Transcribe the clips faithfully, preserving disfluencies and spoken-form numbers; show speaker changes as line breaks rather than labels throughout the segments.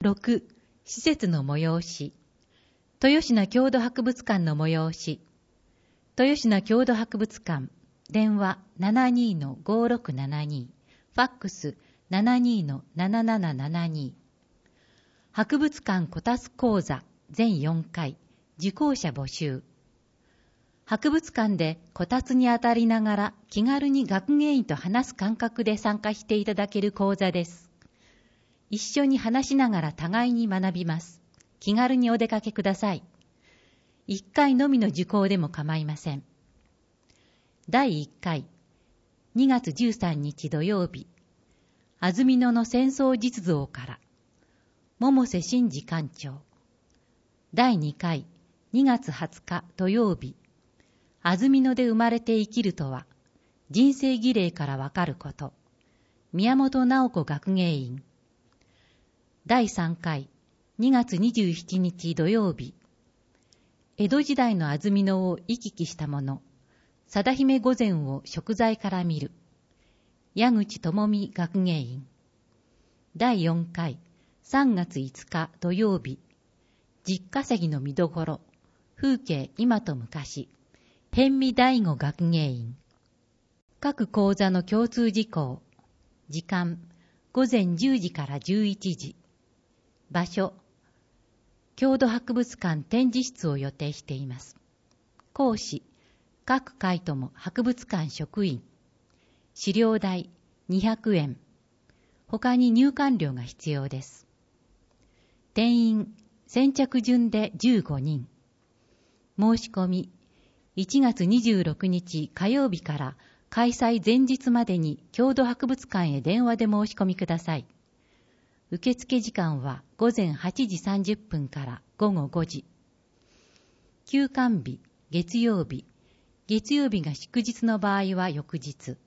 ろく、施設の催し。豊品郷土博物館の催し。豊品郷土博物館、電話 ななにーのごろくななに、ファックス ななにーのななななななに。博物館こたつ講座全よんかい、受講者募集。博物館でこたつにあたりながら気軽に学芸員と話す感覚で参加していただける講座です。一緒に話しながら互いに学びます。気軽にお出かけください。いっかいのみの受講でも構いません。だいいっかい、にがつじゅうさんにち土曜日、安曇野の戦争実像から、百瀬真嗣館長。だいにかい、にがつはつか土曜日、安曇野で生まれて生きるとは、人生儀礼からわかること。宮本直子学芸員。だいさんかい、にがつにじゅうしちにち土曜日、江戸時代の安曇野を行き来したもの、貞姫御前を食材から見る。矢口智美学芸員。だいよんかい、さんがついつか土曜日、実稼ぎの見どころ、風景今と昔。辺見大吾学芸員。各講座の共通事項。時間、ごぜんじゅうじからじゅういちじ。場所、郷土博物館展示室を予定しています。講師、各会とも博物館職員。資料代にひゃくえん。他に入館料が必要です。定員、先着順でじゅうごにん。申し込み、いちがつにじゅうろくにち火曜日から開催前日までに郷土博物館へ電話で申し込みください。受付時間はごぜんはちじさんじゅっぷんからごごごじ。休館日、月曜日。月曜日が祝日の場合は翌日。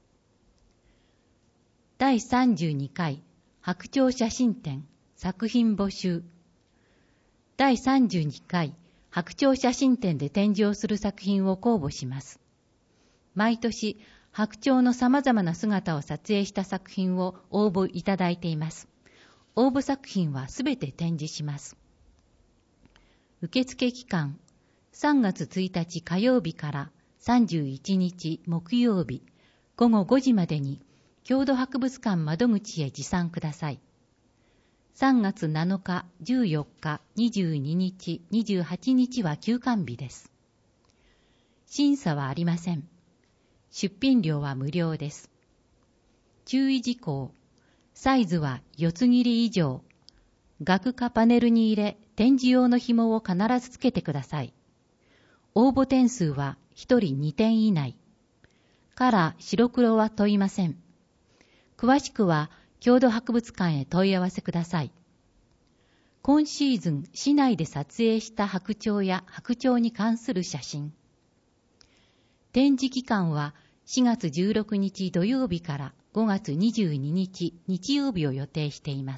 だいさんじゅうにかい白鳥写真展作品募集。だいさんじゅうにかい白鳥写真展で展示をする作品を公募します。毎年、白鳥の様々な姿を撮影した作品を応募いただいています。応募作品はすべて展示します。受付期間、さんがつついたち火曜日からさんじゅういちにち木曜日ごごごじまでに郷土博物館窓口へ持参ください。さんがつなのか、じゅうよっか、にじゅうににち、にじゅうはちにちは休館日です。審査はありません。出品料は無料です。注意事項。サイズは四つ切り以上。額かパネルに入れ、展示用の紐を必ずつけてください。応募点数はひとりにてん以内。カラー、白黒は問いません。詳しくは、郷土博物館へ問い合わせください。今シーズン、市内で撮影した白鳥や白鳥に関する写真。展示期間はしがつじゅうろくにち土曜日からごがつにじゅうににち日曜日を予定しています。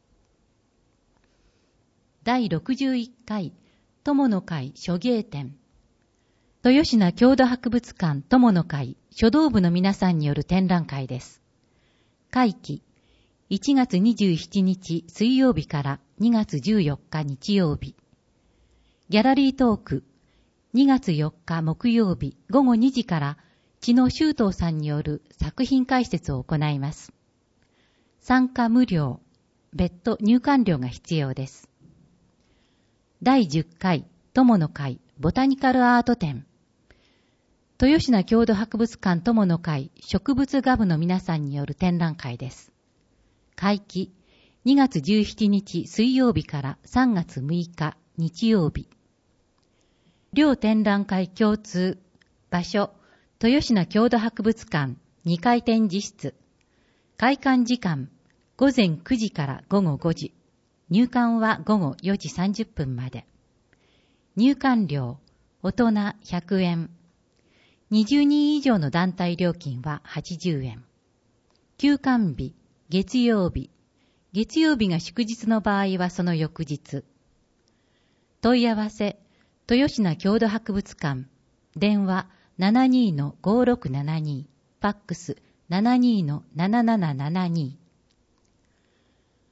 だいろくじゅういっかい友の会書芸展。豊品郷土博物館友の会書道部の皆さんによる展覧会です。会期、いちがつにじゅうしちにち水曜日からにがつじゅうよっか日曜日。ギャラリートーク、にがつよっか木曜日ごごにじから知野修東さんによる作品解説を行います。参加無料、別途入館料が必要です。だいじゅっかい友の会ボタニカルアート展。豊品郷土博物館友の会植物画部の皆さんによる展覧会です。会期、にがつじゅうしちにち水曜日からさんがつむいか日曜日。両展覧会共通。場所、豊品郷土博物館にかい展示室。開館時間、ごぜんくじからごごごじ。入館はごごよじさんじゅっぷんまで。入館料、大人ひゃくえん。にじゅうにん以上の団体料金ははちじゅうえん。休館日、月曜日。月曜日が祝日の場合はその翌日。問い合わせ、豊品郷土博物館。電話 ななにーのごろくななに、ファックス ななにーのななななななに。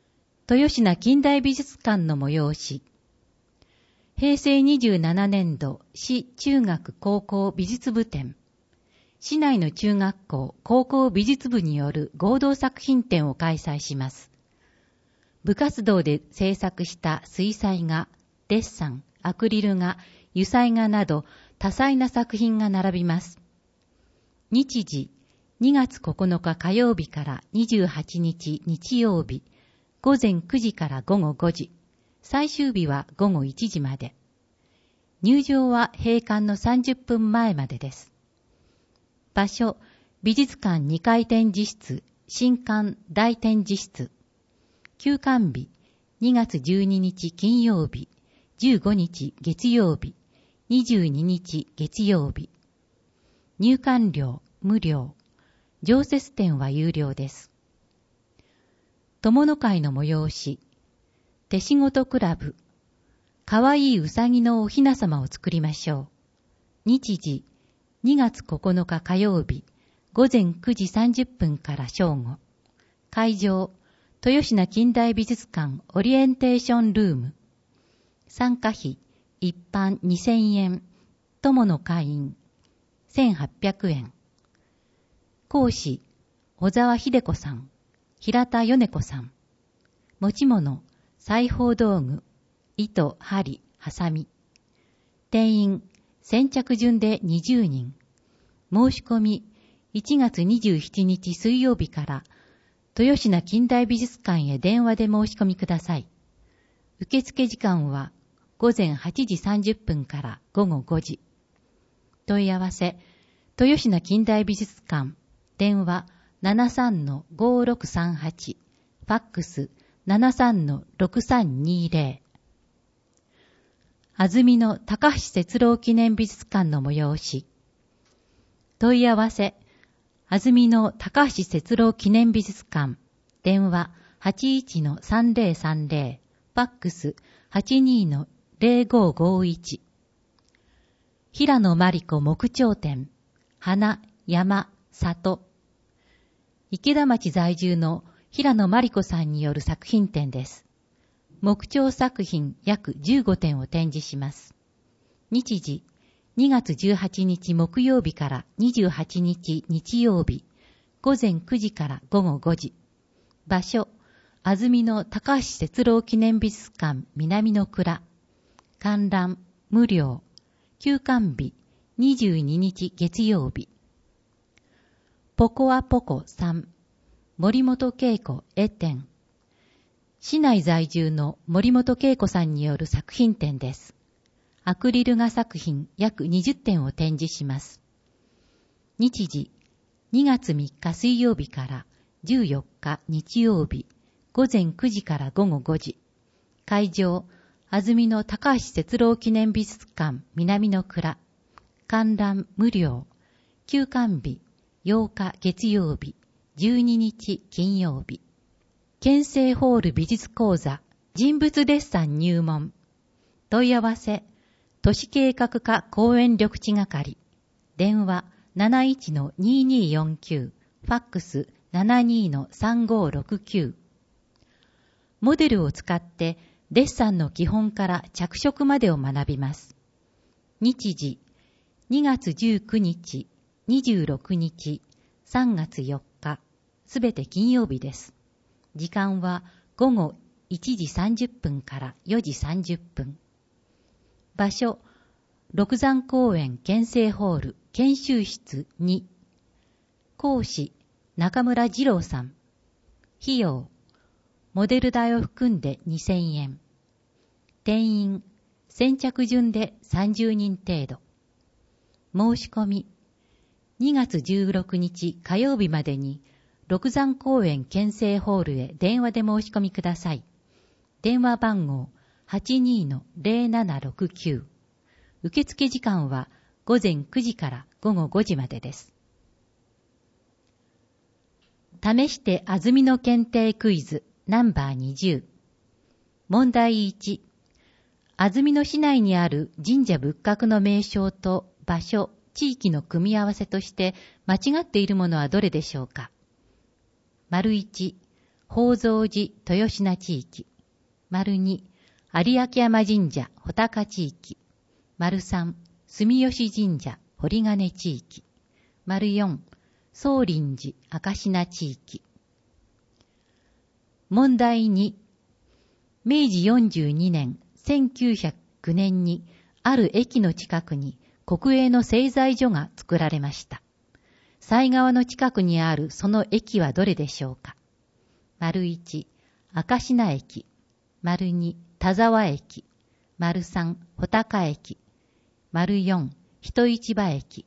豊品近代美術館の催し。へいせいにじゅうななねんど市中学高校美術部展。市内の中学校高校美術部による合同作品展を開催します。部活動で制作した水彩画、デッサン、アクリル画、油彩画など多彩な作品が並びます。日時、にがつここのか火曜日からにじゅうはちにち日曜日、ごぜんくじからごごごじ、最終日はごごいちじまで。入場は閉館のさんじゅっぷんまえまでです。場所、美術館にかい展示室、新館大展示室。休館日、にがつじゅうににち金曜日、じゅうごにち月曜日、にじゅうににち月曜日。入館料無料、常設展は有料です。友の会の催し、手仕事クラブ、かわいいうさぎのおひなさまを作りましょう。日時、にがつここのか火曜日、ごぜんくじさんじゅっぷんから正午。会場、豊品近代美術館オリエンテーションルーム。参加費、一般にせんえん、友の会員、せんはっぴゃくえん。講師、小沢秀子さん、平田米子さん。持ち物、裁縫道具、糸、針、ハサミ。定員、先着順でにじゅうにん。申し込み、いちがつにじゅうしちにち水曜日から、豊品近代美術館へ電話で申し込みください。受付時間は、ごぜんはちじさんじゅっぷんからごごごじ。問い合わせ、豊品近代美術館、電話 ななさんのごろくさんはち、ファックス ななさんのろくさんにぜろ。安曇野高橋節郎記念美術館の催し。問い合わせ、安曇野高橋節郎記念美術館、電話 はちいちのさんぜろさんぜろ、ファックス はちにのぜろごごいち。平野真理子木彫展、花、山、里。池田町在住の平野真理子さんによる作品展です。木彫作品約じゅうごてんを展示します。日時、にがつじゅうはちにち木曜日からにじゅうはちにち日曜日、ごぜんくじからごごごじ。場所、安曇野高橋節郎記念美術館南の蔵。観覧、無料。休館日、にじゅうににち月曜日。ポコアポコさん、森本恵子絵展。市内在住の森本恵子さんによる作品展です。アクリル画作品約にじゅってんを展示します。日時、にがつみっか水曜日からじゅうよっか日曜日、ごぜんくじからごごごじ。会場、安曇野高橋節郎記念美術館南の蔵。観覧無料。休館日、ようか月曜日、じゅうににち金曜日。県政ホール美術講座、人物デッサン入門。問い合わせ、都市計画課公園緑地係。電話 なないちのにによんきゅう、ファックス ななにのさんごろくきゅう。モデルを使ってデッサンの基本から着色までを学びます。日時、にがつじゅうくにち、にじゅうろくにち、さんがつよっか、すべて金曜日です。時間はごごいちじさんじゅっぷんからよじさんじゅっぷん。場所、六山公園県政ホール研修室に。講師、中村二郎さん。費用、モデル代を含んでにせんえん。定員、先着順でさんじゅうにん程度。申し込み、にがつじゅうろくにち火曜日までに六山公園県政ホールへ電話で申し込みください。電話番号 はちにのぜろななろくきゅう。受付時間はごぜんくじからごごごじまでです。試して安曇野検定クイズナンバーにじゅう。問題いち。安曇野市内にある神社仏閣の名称と場所、地域の組み合わせとして間違っているものはどれでしょうか。丸いち、 宝蔵寺豊品地域。丸に、有明山神社穂高地域。丸三、住吉神社堀金地域。丸四、宗林寺赤品地域。問題に、明治よんじゅうにねん、せんきゅうひゃくきゅうねんに、ある駅の近くに国営の製材所が作られました。犀川の近くにあるその駅はどれでしょうか。丸一、赤品駅。丸二、田沢駅。丸三、穂高駅。丸四、人市場駅。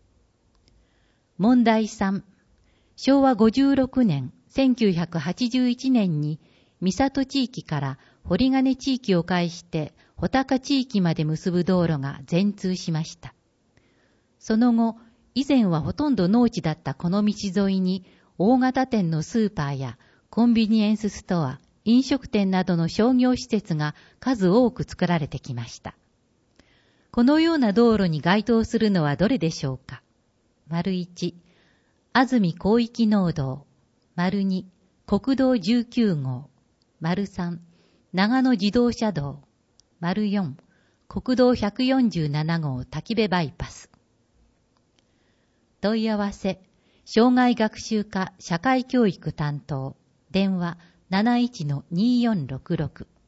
問題三、昭和ごじゅうろくねん、せんきゅうひゃくはちじゅういちねんに、三郷地域から堀金地域を介して穂高地域まで結ぶ道路が全通しました。その後、以前はほとんど農地だったこの道沿いに大型店のスーパーやコンビニエンスストア、飲食店などの商業施設が数多く作られてきました。このような道路に該当するのはどれでしょうか。丸一、安住広域農道。丸二、国道じゅうきゅうごう。丸三、長野自動車道。丸四、国道ひゃくよんじゅうななごう滝部バイパス。問い合わせ、障害学習課社会教育担当。電話 なないちのによんろくろく。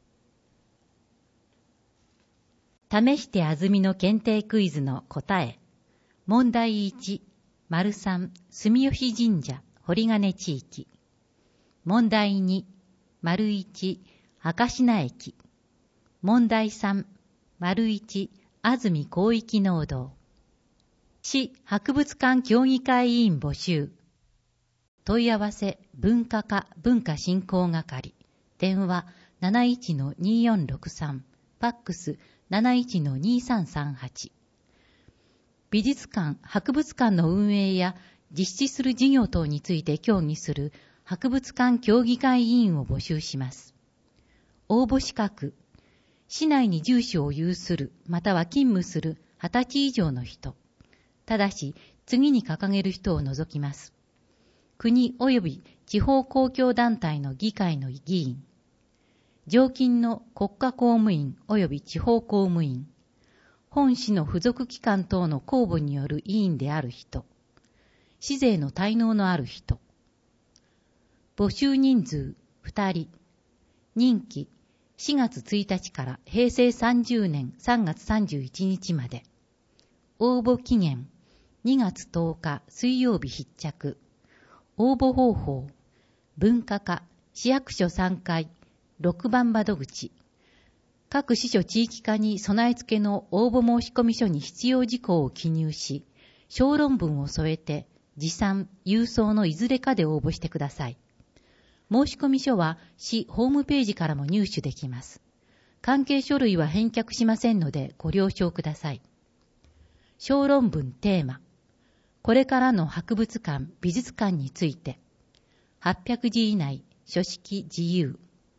試して安住の検定クイズの答え。問題いち、丸三、住吉神社堀金地域。問題に、丸一、赤品駅。問題三、丸一、安住広域農道。市博物館協議会委員募集。問い合わせ、文化課文化振興係。電話 なないちのによんろくさん。ファックス なないちのにさんさんはち。美術館、博物館の運営や実施する事業等について協議する博物館協議会委員を募集します。応募資格、市内に住所を有するまたは勤務するはたち以上の人。ただし、次に掲げる人を除きます。国及び地方公共団体の議会の議員。常勤の国家公務員及び地方公務員。本市の付属機関等の公募による委員である人。市税の滞納のある人。募集人数ふたり。任期しがつついたちからへいせいさんじゅうねんさんがつさんじゅういちにちまで。応募期限にがつとおか水曜日必着。応募方法、文化課、市役所さんがい、ろくばん窓口。各支所地域課に備え付けの応募申込書に必要事項を記入し、小論文を添えて、持参、郵送のいずれかで応募してください。申込書は市ホームページからも入手できます。関係書類は返却しませんのでご了承ください。小論文テーマ。これからの博物館、美術館について、はっぴゃくじ以内、書式自由。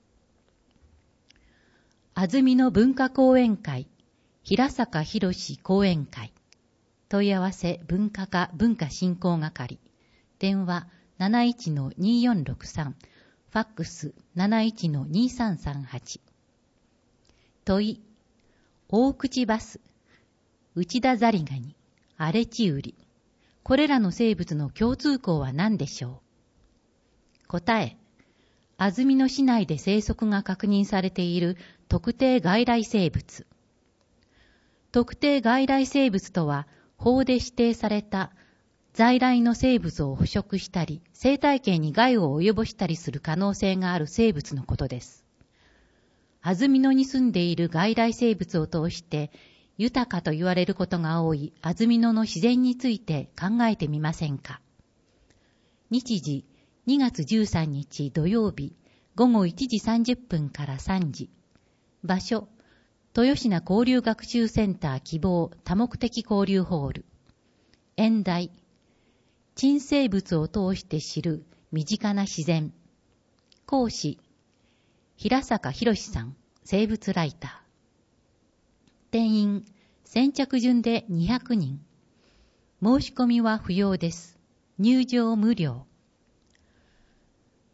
安住の文化講演会、平坂博講演会。問い合わせ文化課文化振興係。電話 なないちのによんろくさん。ファックス なないちのにさんさんはち。問い、大口バス、内田ザリガニ、荒れ地売り。これらの生物の共通項は何でしょう。答え、安曇野市内で生息が確認されている特定外来生物。特定外来生物とは、法で指定された在来の生物を捕食したり、生態系に害を及ぼしたりする可能性がある生物のことです。安曇野に住んでいる外来生物を通して、豊かと言われることが多い安曇野の自然について考えてみませんか。日時にがつじゅうさんにち土曜日ごごいちじさんじゅっぷんからさんじ。場所、豊品交流学習センター希望多目的交流ホール。演題、珍生物を通して知る身近な自然。講師、平坂博さん、生物ライター。定員、先着順でにひゃくにん。申し込みは不要です。入場無料。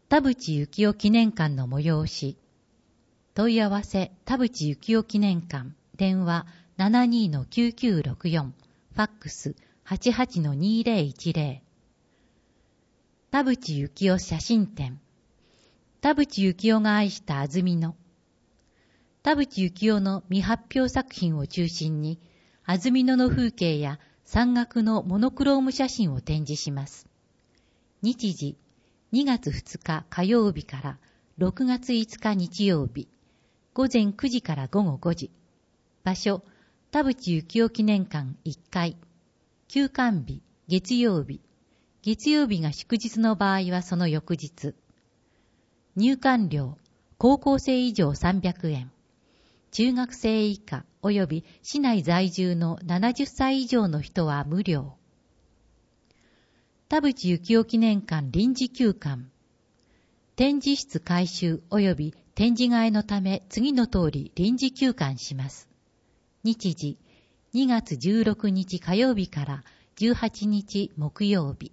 田淵幸雄記念館の催し。問い合わせ田淵幸雄記念館。電話 ななにーきゅうきゅうろくよん。ファックス はちはちのにーぜろいちぜろ。田淵幸雄写真展。田淵幸雄が愛した安曇野。田淵幸雄の未発表作品を中心に、安曇野の風景や山岳のモノクローム写真を展示します。日時、にがつふつか火曜日からろくがついつか日曜日、ごぜんくじからごごごじ。場所、田淵幸雄記念館いっかい。休館日、月曜日。月曜日が祝日の場合はその翌日。入館料、高校生以上さんびゃくえん。中学生以下及び市内在住のななじゅっさい以上の人は無料。田淵幸雄記念館臨時休館。展示室改修及び展示替えのため次の通り臨時休館します。日時、にがつじゅうろくにち火曜日からじゅうはちにち木曜日。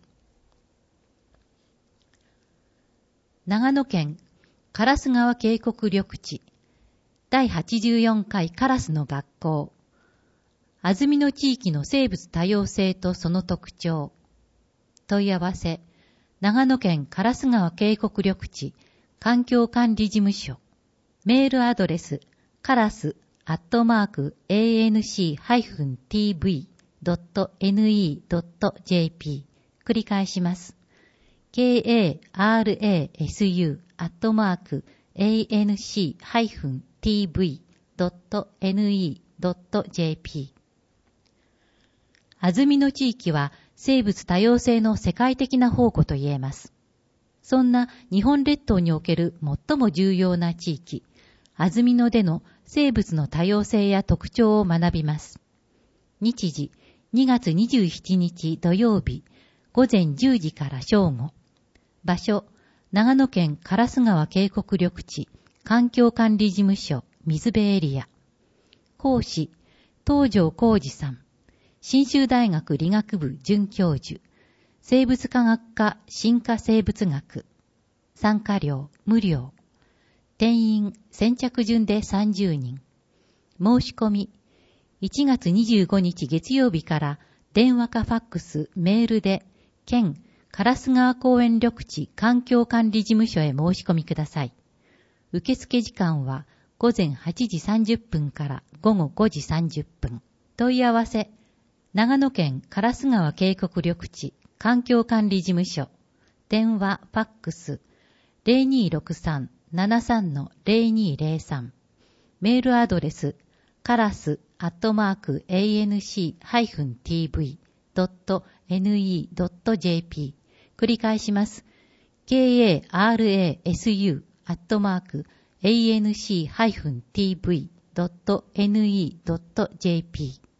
長野県烏川渓谷緑地だいはちじゅうよんかいカラスの学校。安曇野地域の生物多様性とその特徴。問い合わせ、長野県烏川渓谷緑地環境管理事務所。メールアドレス、カラスアットマーク エーエヌシー ティーブイ ドット エヌイー ドット ジェーピー。繰り返します。ケーエーアールエーエスユー アットマーク エーエヌシー ティーブイ ドット エヌイー ドット ジェーピー。安曇野地域は生物多様性の世界的な宝庫と言えます。そんな日本列島における最も重要な地域、安曇野での生物の多様性や特徴を学びます。日時、にがつにじゅうしちにち土曜日、ごぜんじゅうじから正午。場所、長野県烏川渓谷緑地環境管理事務所水辺エリア。講師、東條浩二さん。信州大学理学部准教授。生物科学科進化生物学。参加料無料。定員先着順でさんじゅうにん。申し込み、いちがつにじゅうごにち月曜日から電話かファックス、メールで、県烏川公園緑地環境管理事務所へ申し込みください。受付時間はごぜんはちじさんじゅっぷんからごごごじさんじゅっぷん。問い合わせ、長野県烏川渓谷緑地環境管理事務所。電話、ファックス、ゼロにーろくさん ななさん ゼロにーゼロさん。メールアドレス、カラスアットマーク エーエヌシー ティーブイ ドット エヌイー ドット ジェーピー。繰り返します。ケーエーアールエーエスユー アットマーク エーエヌシー ティーブイ ドット エヌイー ドット ジェーピー。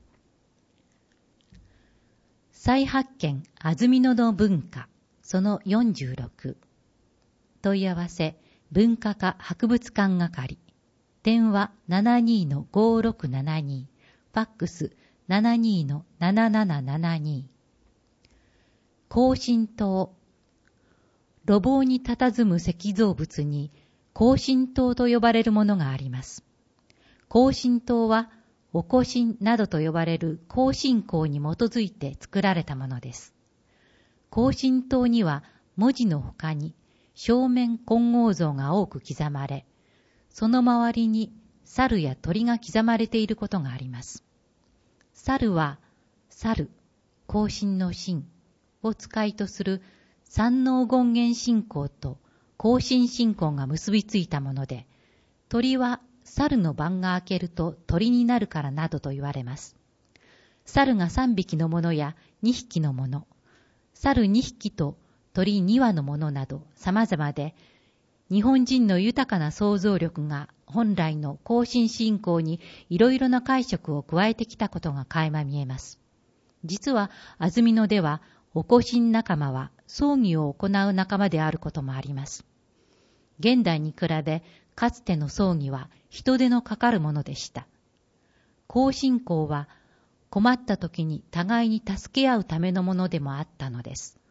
再発見安曇野の文化そのよんじゅうろく。問い合わせ文化課博物館係。電話 ななにーのごろくななに。ファックス ななにーのななななななに。庚申島。路傍に佇む石造物に庚申島と呼ばれるものがあります。庚申島はおこしんなどと呼ばれる庚申講に基づいて作られたものです。庚申島には文字の他に正面金剛像が多く刻まれ、その周りに猿や鳥が刻まれていることがあります。猿は猿、庚申の神を使いとする山王権現信仰と庚申信仰が結びついたもので、鳥は猿の晩が明けると鳥になるからなどと言われます。猿がさんびきのものやにひきのもの、猿にひきと鳥にわのものなど様々で、日本人の豊かな想像力が本来の庚申信仰にいろいろな解釈を加えてきたことが垣間見えます。実は安曇野ではおこしん仲間は葬儀を行う仲間であることもあります。現代に比べかつての葬儀は人手のかかるものでした。庚申講は困った時に互いに助け合うためのものでもあったのです。